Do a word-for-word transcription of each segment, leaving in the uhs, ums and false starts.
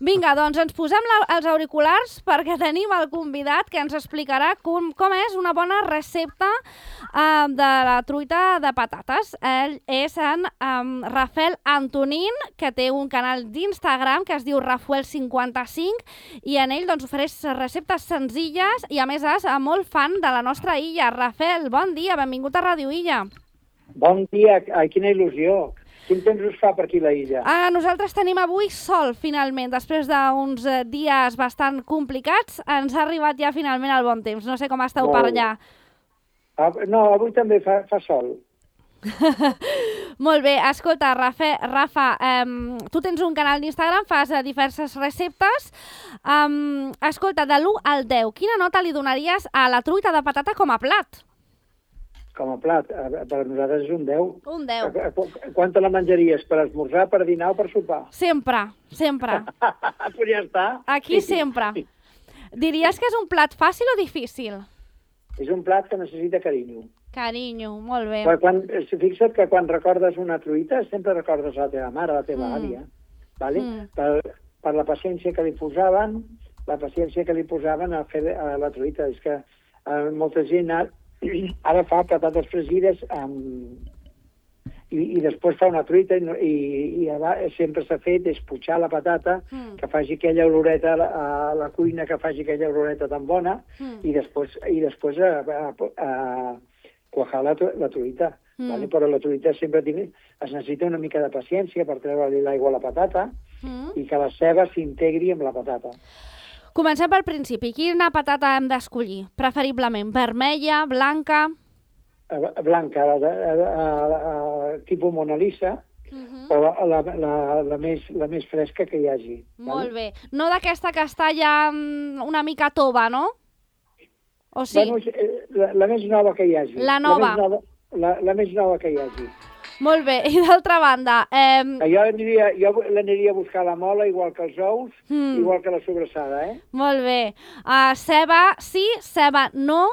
Vinga, doncs ens posem la, els auriculars perquè tenim el convidat que ens explicarà com, com és una bona recepta uh, de la truita de patates. Ell és en um, Rafael Antonín, que té un canal d'Instagram que es diu Rafuel cinquanta-cinc i en ell doncs, ofereix receptes senzilles i a més és molt fan de la nostra illa. Rafael, bon dia, benvingut a Ràdio Illa. Bon dia, ai, quina il·lusió. Quin temps us fa per aquí la illa? Ah, nosaltres tenim avui sol, finalment. Després d'uns eh, dies bastant complicats, ens ha arribat ja finalment el bon temps. No sé com esteu Molt per bé. allà. Ah, no, avui també fa, fa sol. Molt bé, escolta, Rafa, Rafa eh, tu tens un canal d'Instagram, fas eh, diverses receptes. Um, escolta, de l'u al deu, quina nota li donaries a la truita de patata com a plat? Com a plat, per nosaltres és un deu. Un deu. Quan te la menjaries? Per esmorzar, per dinar o per sopar? Sempre, sempre. Pues ja està. Aquí sempre. Diries que és un plat fàcil o difícil? És un plat que necessita carinyo. Carinyo, molt bé. Quan, quan, fixa't que quan recordes una truita sempre recordes la teva mare, la teva Mm. àvia. Vale? Mm. Per, per la paciència que li posaven, la paciència que li posaven a fer a la truita. És que eh, molta gent ara, ara fa patates fregides amb... I, i després fa una truita i, i, i ara sempre s'ha fet és pujar la patata, Mm. que faci aquella oloreta a la, a la cuina, que faci aquella oloreta tan bona, Mm. i després, i després a, a, a cuajar la, tru- la truita. Mm. Vale? Però la truita sempre tiene, es necessita una mica de paciència per treure-li l'aigua a la patata Mm. i que la ceba s'integri amb la patata. Comencem pel principi. Quina patata hem d'escollir? Preferiblement vermella, blanca... Eh, Blanca, la, de, la, la, la, tipus Mona Lisa, Uh -huh. o la, la, la, la, més, la més fresca que hi hagi. Molt bé. No d'aquesta que està ja mm, una mica tova, no? O sí? Bueno, eh, la, la més nova que hi hagi. La nova. La més nova, la, la més nova que hi hagi. Molt bé. I d'altra banda... Eh... Jo, aniria, jo l'aniria a buscar la mola, igual que els ous, Mm. igual que la sobrassada, eh? Molt bé. Uh, ceba sí, ceba no.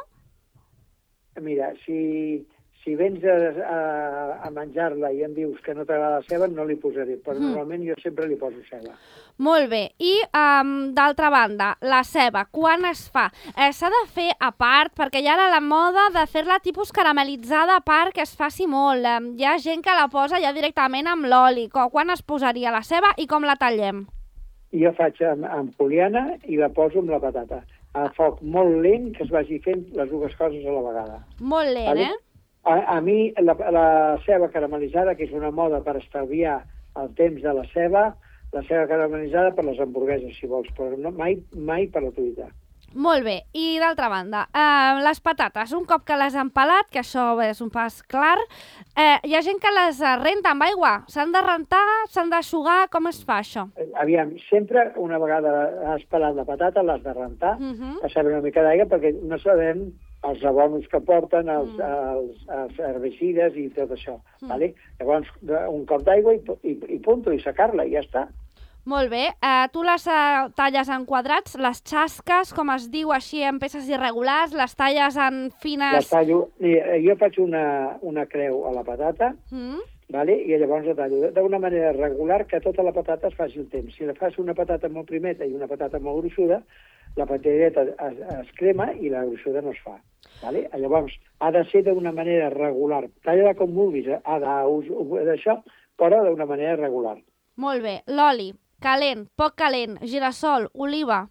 Mira, si, si vens a, a, a menjar-la i em dius que no t'agrada la ceba, no li posaré, però Mm. normalment jo sempre li poso ceba. Molt bé. I, um, d'altra banda, la ceba, quan es fa? Eh, S'ha de fer a part, perquè hi ha ara la moda de fer-la tipus caramelitzada a part, que es faci molt. Um, hi ha gent que la posa ja directament amb l'oli. Co- Quan es posaria la ceba i com la tallem? Jo faig amb, amb poliana i la poso amb la patata. A foc molt lent, que es vagi fent les dues coses a la vegada. Molt lent, Vale? eh? A, a mi, la, la ceba caramelitzada, que és una moda per estalviar el temps de la ceba, la ceba caramelitzada per les hamburgueses, si vols, però no, mai, mai per la truita. Molt bé. I d'altra banda, eh, les patates, un cop que les han pelat, que això és un pas clar, eh, hi ha gent que les eh, renta amb aigua. S'han de rentar, s'han d'eixugar, com es fa això? Eh, Aviam, sempre, una vegada has pelat la patata, l'has de rentar, Uh -huh. passar una mica d'aigua, perquè no sabem els abonos que porten, els, Mm. els, els herbicides i tot això. Mm. Vale? Llavors, de- un cop d'aigua i, pu- i, i punto, i secar-la, i ja està. Molt bé. Eh, tu les eh, talles en quadrats, les xasques, com es diu així, en peces irregulars, les talles en Les fines... tallo, mira, jo faig una, una creu a la patata, Mm? vale? I llavors la tallo d'una manera regular que tota la patata es faci el temps. Si la fas una patata molt primeta i una patata molt gruixuda, la patateta es, es crema i la gruixuda no es fa. Vale? Llavors, ha de ser d'una manera regular. Talla-la com vulguis, eh? ha d'això, però d'una manera regular. Molt bé. L'oli, calent, poc calent, girassol, oliva.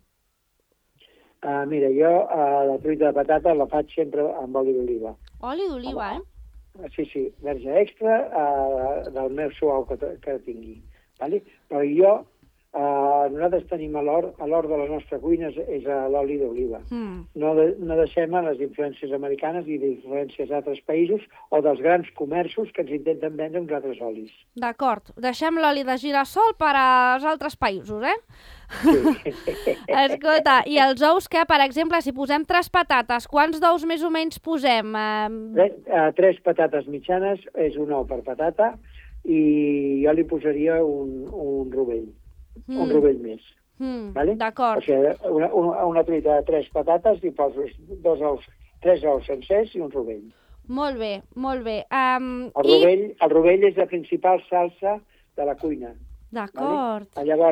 Uh, mira, jo uh, la truita de patata la faig sempre amb oli d'oliva. Oli d'oliva, eh? Sí, sí, verge extra uh, del més suau que, que tingui. Vale? Però jo, uh, nosaltres tenim a l'or, a l'or de la nostra cuina és, és l'oli d'oliva. Mm. No, de, no deixem a les influències americanes i de influències d'altres països o dels grans comerços que ens intenten vendre uns altres olis. D'acord. Deixem l'oli de girassol per als altres països, eh? Sí. Escolta, i els ous que, per exemple, si posem tres patates, quants d'ous més o menys posem? Eh... Tres, uh, tres patates mitjanes és un ou per patata i jo li posaria un, un rovell, mm. un rovell més. Mm, Vale? D'acord. O sigui, una, una, una truita de tres patates i poses dos ous, tres ous sencers i un rovell. Molt bé, molt bé. Um, El, i... rovell, el rovell és la principal salsa de la cuina. D'acord. Vale? Llavors,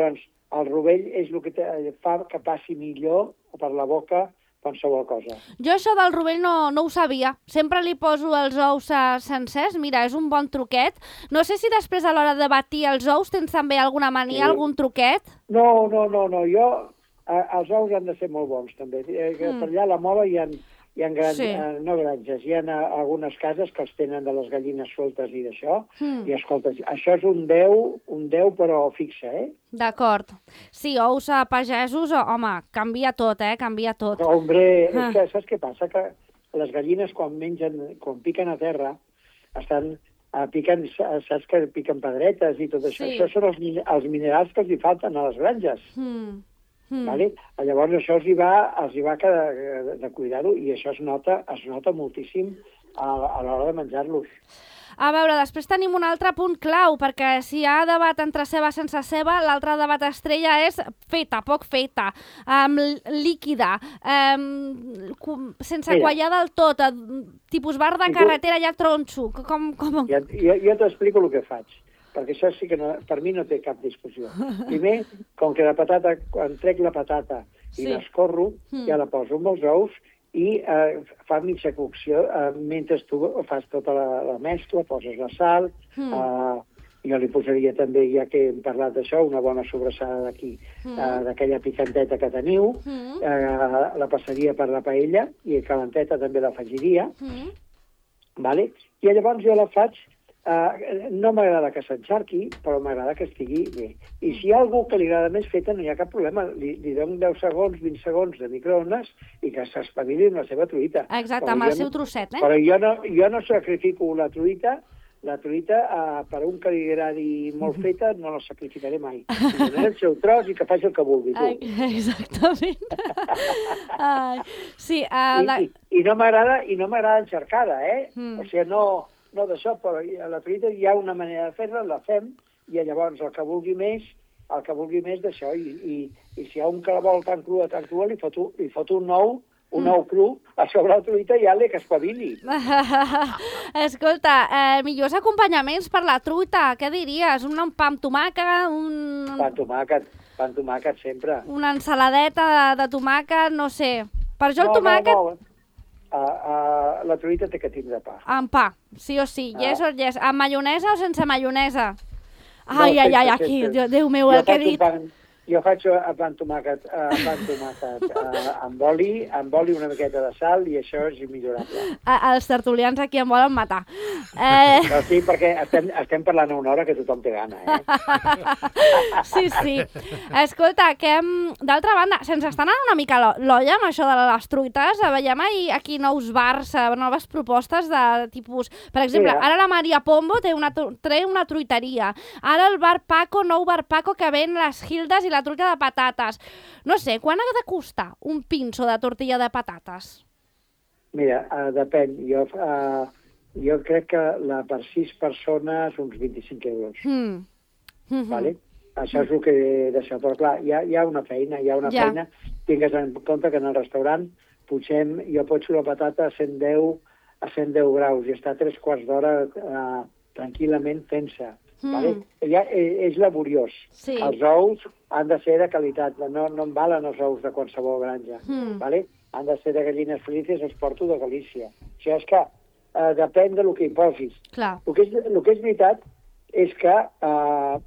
el rovell és el que te, fa que passi millor per la boca qualsevol cosa. Jo això del rovell no, no ho sabia. Sempre li poso els ous uh, sencers. Mira, és un bon truquet. No sé si després a l'hora de batir els ous tens també alguna mania, sí. algun truquet? No, no, no, no. Jo, eh, els ous han de ser molt bons, també. Eh, mm. Per allà a la Mola hi ha, hi ha grans, sí. eh, no granges, hi ha uh, algunes cases que els tenen de les gallines soltes i d'això. Mm. I escolta, això és un deu, un deu però fixe, eh? D'acord. Sí, ous a pagesos, home, canvia tot, eh? Canvia tot. No, hombre, ah. és que saps què passa? Que les gallines quan mengen, quan piquen a terra, estan, uh, piquen, saps que piquen pedretes i tot això. Sí. Això són els, els minerals que els hi falten a les granges. Mm. Mm. Vale? Llavors això els hi va, els hi va de, de cuidar-ho i això es nota, es nota moltíssim a, a l'hora de menjar-los. A veure, després tenim un altre punt clau, perquè si hi ha debat entre ceba sense ceba, l'altre debat estrella és feta, poc feta, um, líquida, um, sense Mira, quallar del tot, tipus bar de carretera, ja tronxo. Com, com... Ja, jo jo t'explico el que faig, perquè això sí que no, per mi no té cap discussió. Primer, com que la patata, quan trec la patata i sí. l'escorro, mm. ja la poso amb els ous, i eh, fa mitja cocció eh, mentre tu fas tota la, la mescla, poses la sal, mm. eh, jo li posaria també, ja que hem parlat d'això, una bona sobrassada d'aquí, mm. eh, d'aquella picanteta que teniu, mm. eh, la passaria per la paella i calenteta també l'afegiria, mm. vale? I llavors jo la faig, eh, no m'agrada que s'encharqui, però m'agrada que estigui bé. I si hi ha algú que li agrada més feta, no hi ha cap problema. Li, li dono deu segons, vint segons de microones i que s'espavili amb la seva truita. Exacte, però amb el seu no, trosset, eh? Però jo no, jo no sacrifico la truita, la truita, eh, per un que li agradi molt feta, no la sacrificaré mai. Li donaré el seu tros i que faci el que vulgui. Ai, exactament. Ai, sí, uh, I, la... i, I no m'agrada i no m'agrada enxarcada, eh? Mm. O sigui, no... No d'això, però a la truita hi ha una manera de fer-la, la fem, i llavors el que vulgui més, el que vulgui més d'això, i, i, i si hi ha un que la vol tan crua, tan crua, li foto, li foto un ou, un mm. ou cru, a sobre la truita i ja-li que espavili. Escolta, eh, millors acompanyaments per la truita, què diries? Un pa amb tomàquet, un... Pa amb tomàquet, pa amb tomàquet sempre. Una ensaladeta de, de tomàquet, no sé. Per jo el no, tomàquet... No, no. Uh, uh, la truita té que tindre pa. Amb pa, sí o sí. Ah. Yes or yes. Amb maionesa o sense maionesa? Ai, no, ai, ai, aquí, Déu, Déu meu, el que he dit. Pan, jo faig a pan tomàquet, a pan tomàquet uh, amb oli, amb oli, una miqueta de sal, i això és immillorable. A, els tertulians aquí em volen matar. Eh... No, sí, perquè estem, estem parlant una hora que tothom té gana, eh? Sí, sí. Escolta, que d'altra banda, se'ns està anant una mica l'olla amb això de les truites. Veiem aquí nous bars, noves propostes de tipus... Per exemple, sí, ara la Maria Pombo té una, té una truiteria. Ara el bar Paco, nou bar Paco, que ven les Hildes i la truita de patates. No sé, quan ha de costar un pinso de tortilla de patates? Mira, uh, depèn. Jo, uh, jo crec que la per sis persones uns vint-i-cinc euros. Mm. Mm-hmm. Vale? Això és el que deixa. Però clar, hi ha, hi ha una feina, hi ha una ja. feina. Tingues en compte que en el restaurant pugem, jo potso la patata a cent deu, a cent deu graus i està tres quarts d'hora uh, tranquil·lament fent-se. Mm. Vale? Ja, és laboriós. Sí. Els ous han de ser de qualitat, no, no en valen els ous de qualsevol granja. Mm. Vale? Han de ser de gallines felices, els porto de Galícia. O sigui, és que eh, depèn del que hi posis. Clar. El que és, el que és veritat és que eh,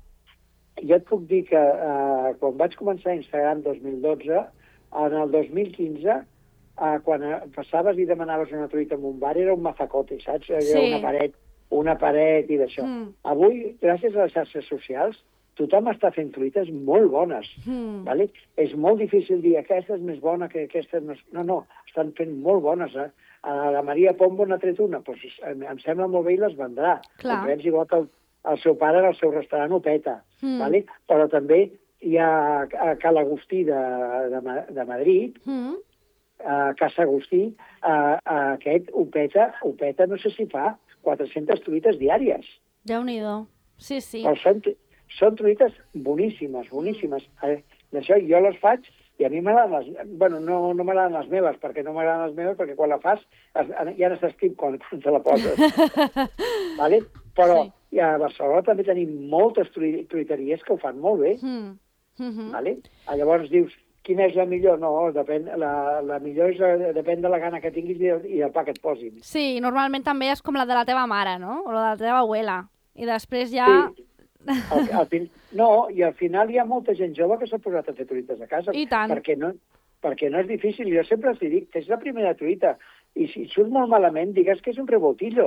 jo et puc dir que eh, quan vaig començar a Instagram dos mil dotze, en el dos mil quinze, eh, quan passaves i demanaves una truita en un bar, era un mazacote, saps? Era sí. una paret una paret i d'això. Mm. Avui, gràcies a les xarxes socials, tothom està fent truites molt bones. Mm. Vale? És molt difícil dir aquesta és més bona que aquesta no és... No, no, estan fent molt bones. Eh? A la Maria Pombo n'ha tret una, doncs em sembla molt bé i les vendrà. Comprens, igual que el, el seu pare en el seu restaurant ho peta. Mm. Vale? Però també hi ha a Cal Agustí de, de, de Madrid, mm. a Casa Agustí, a, a aquest ho peta, ho peta, no sé si fa quatre-centes truites diàries. Déu-n'hi-do. Sí, sí. Però són, són truites boníssimes, boníssimes. Eh, d'això jo les faig i a mi m'agraden les... Bueno, no, no m'agraden les meves, perquè no m'agraden les meves, perquè quan la fas es, ja no s'estim quan, quan te la poses. Vale? Però sí. a Barcelona també tenim moltes truiteries que ho fan molt bé. Mm. Uh-huh. Vale? Llavors dius, quina és la millor? No, depèn, la, la millor és, depèn de la gana que tinguis i el, i el pa que et posin. Sí, normalment també és com la de la teva mare, no? O la de la teva abuela. I després ja... Sí. Al, al fin... No, i al final hi ha molta gent jove que s'ha posat a fer truites a casa. I tant. Perquè no, perquè no és difícil. Jo sempre els dic que és la primera truita. I si surt molt malament, digues que és un rebotillo.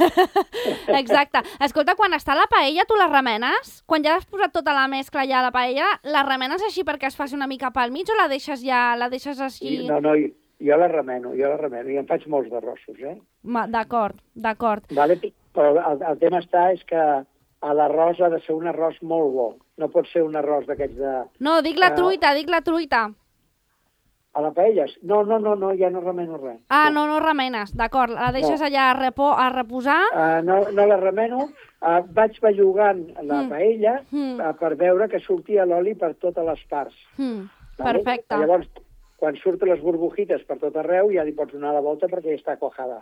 Exacte. Escolta, quan està la paella, tu la remenes? Quan ja has posat tota la mescla ja a la paella, la remenes així perquè es faci una mica pel mig o la deixes ja, la deixes així? No, no, jo la remeno, jo la remeno. I em faig molts d'arrossos, eh? D'acord, d'acord. Vale? Però el, el tema està és que l'arròs ha de ser un arròs molt bo. No pot ser un arròs d'aquests de... No, dic la truita, dic la truita. A la paella? No, no, no, no, ja no remeno res. Ah, no, no remenes, d'acord. La deixes no. allà a, repo, a reposar? Uh, no, no la remeno. Uh, vaig bellugant la mm. paella mm. uh, per veure que sortia l'oli per totes les parts. Mm. Vale? Perfecte. Llavors, quan surten les burbujites per tot arreu, ja li pots donar la volta perquè ja està cuajada.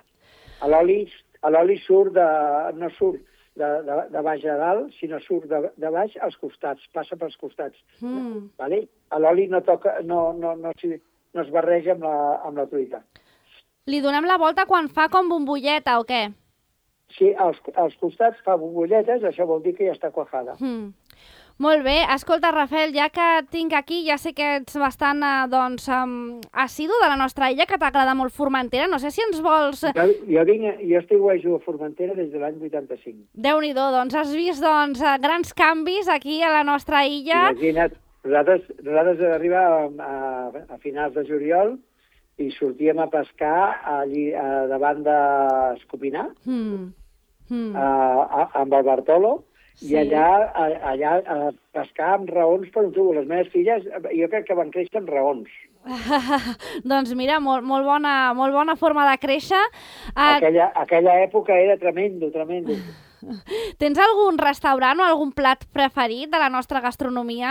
L'oli surt de... no surt de, de, de baix a dalt, sinó surt de, de baix als costats, passa pels costats. Mm. Vale? L'oli no toca, no, no, no, no es barreja amb la, amb la truita. Li donem la volta quan fa com bombolleta o què? Sí, als, als costats fa bombolletes, això vol dir que ja està cuajada. Mm. Molt bé. Escolta, Rafael, ja que et tinc aquí, ja sé que ets bastant eh, doncs, um, assidu de la nostra illa, que t'agrada molt Formentera. No sé si ens vols... Jo, jo, vinc, jo estic a Formentera des de l'any vuitanta-cinc. Déu-n'hi-do, doncs has vist doncs, grans canvis aquí a la nostra illa. Imagina't, nosaltres, nosaltres arribàvem a, a finals de juliol i sortíem a pescar allí a, davant d'Escopinar, Mm. Mm. a, a, amb el Bartolo, sí. I allà, a, allà a pescar amb raons per un tubo. Les meves filles, jo crec que van créixer amb raons. Doncs mira, molt, molt, bona, molt bona forma de créixer. Uh, aquella, aquella època era tremendo, tremendo. Tens algun restaurant o algun plat preferit de la nostra gastronomia?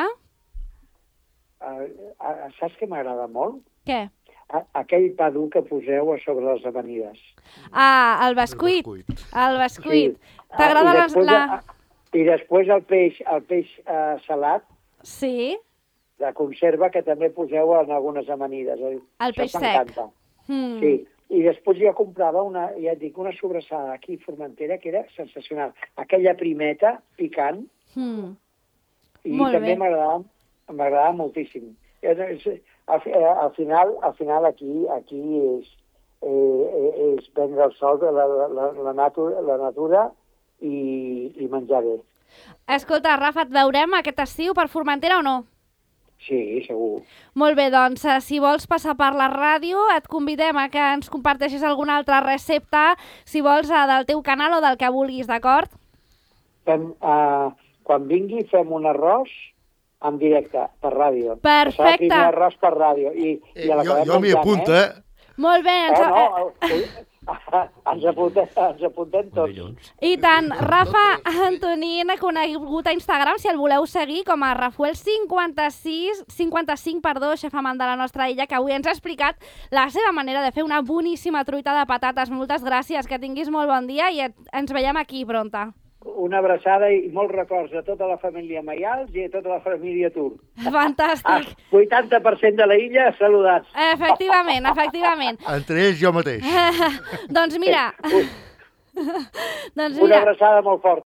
Uh, uh, saps què m'agrada molt? Què? A, aquell pa dur que poseu a sobre les amanides. Ah, el bescuit. El bescuit. El bescuit. Sí. T'agrada uh, la... la... I després el peix, el peix uh, salat. Sí. De conserva, que també poseu en algunes amanides. El peix sec. Mm. Sí. I després jo comprava una, ja et dic, una sobrassada aquí a Formentera que era sensacional. Aquella primeta picant. Mm. I Molt també m'agradava m'agradava moltíssim. Al, al, final, al final aquí, aquí és, eh, és prendre el sol de la, la, la, natura, la natura i, i menjar bé. Escolta, Rafa, et veurem aquest estiu per Formentera o no? Sí, segur. Molt bé, doncs, si vols passar per la ràdio, et convidem a que ens comparteixis alguna altra recepta, si vols, del teu canal o del que vulguis, d'acord? Fem, uh, quan vingui fem un arròs en directe, per ràdio. Perfecte. Serà primer arròs per ràdio. I, eh, i jo jo m'hi apunto, eh? eh? Molt bé. Ens... Oh, no, ens, apuntem, ens apuntem tots. I tant. Rafa Antonín, conegut a Instagram, si el voleu seguir, com a Rafuel cinquanta-sis, cinquanta-cinc, perdó, xef amant de la nostra illa, que avui ens ha explicat la seva manera de fer una boníssima truita de patates. Moltes gràcies, que tinguis molt bon dia i et, ens veiem aquí pronta. Una abraçada i molts records a tota la família Maials i a tota la família Tur. Fantàstic. Ah, vuitanta per cent de la illa saludats. Efectivament, efectivament. Entre ells jo mateix. Doncs mira... doncs mira... Una abraçada molt forta.